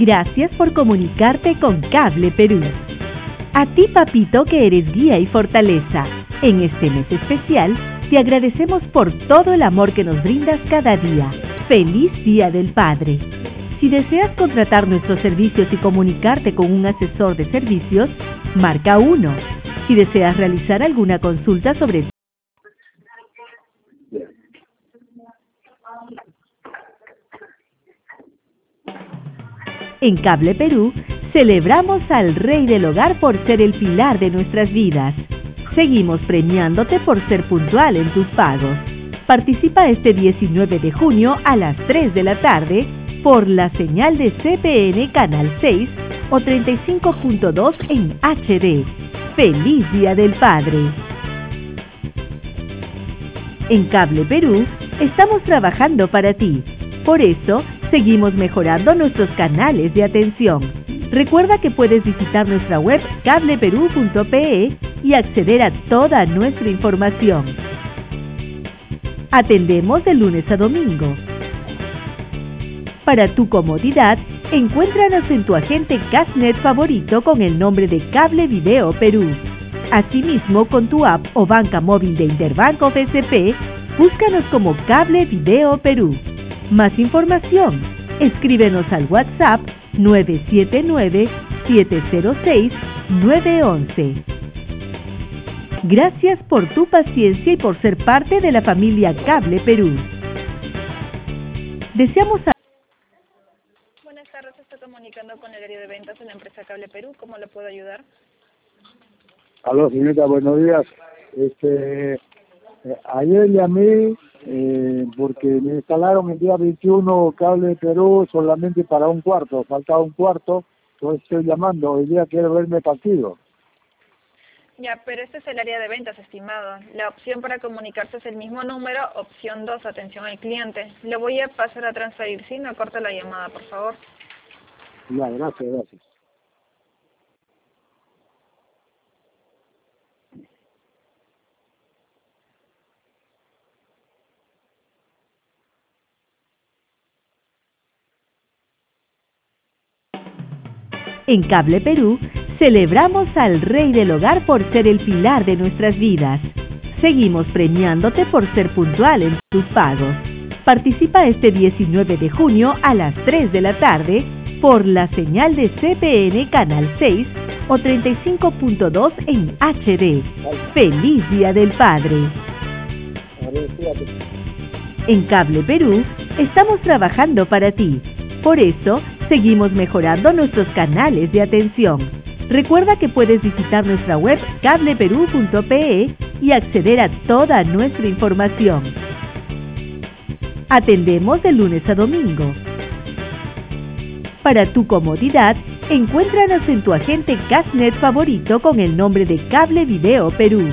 Gracias por comunicarte con Cable Perú. A ti, papito, que eres guía y fortaleza. En este mes especial, te agradecemos por todo el amor que nos brindas cada día. ¡Feliz Día del Padre! Si deseas contratar nuestros servicios y comunicarte con un asesor de servicios, marca 1. Si deseas realizar alguna consulta sobre En Cable Perú, celebramos al Rey del Hogar por ser el pilar de nuestras vidas. Seguimos premiándote por ser puntual en tus pagos. Participa este 19 de junio a las 3 de la tarde por la señal de CPN Canal 6 o 35.2 en HD. ¡Feliz Día del Padre! En Cable Perú, estamos trabajando para ti. Por eso, seguimos mejorando nuestros canales de atención. Recuerda que puedes visitar nuestra web cableperú.pe y acceder a toda nuestra información. Atendemos de lunes a domingo. Para tu comodidad, encuéntranos en tu agente Cashnet favorito con el nombre de Cable Video Perú. Asimismo, con tu app o banca móvil de Interbanco FSP, búscanos como Cable Video Perú. Más información, escríbenos al WhatsApp 979-706-911. Gracias por tu paciencia y por ser parte de la familia Cable Perú. Deseamos Buenas tardes, estoy comunicando con el área de ventas de la empresa Cable Perú. ¿Cómo le puedo ayudar? Aló, señorita, buenos días. Ayer llamé porque me instalaron el día 21 Cable Perú solamente para un cuarto, faltaba un cuarto, entonces estoy llamando, hoy día quiero verme partido. Ya, pero este es el área de ventas, estimado. La opción para comunicarse es el mismo número, opción 2, atención al cliente. Le voy a pasar a transferir, ¿sí? No corte la llamada, por favor. Ya, gracias. En Cable Perú, celebramos al Rey del Hogar por ser el pilar de nuestras vidas. Seguimos premiándote por ser puntual en tus pagos. Participa este 19 de junio a las 3 de la tarde por la señal de CPN Canal 6 o 35.2 en HD. ¡Feliz Día del Padre! En Cable Perú, estamos trabajando para ti. Por eso, seguimos mejorando nuestros canales de atención. Recuerda que puedes visitar nuestra web cableperú.pe y acceder a toda nuestra información. Atendemos de lunes a domingo. Para tu comodidad, encuéntranos en tu agente Cashnet favorito con el nombre de Cable Video Perú.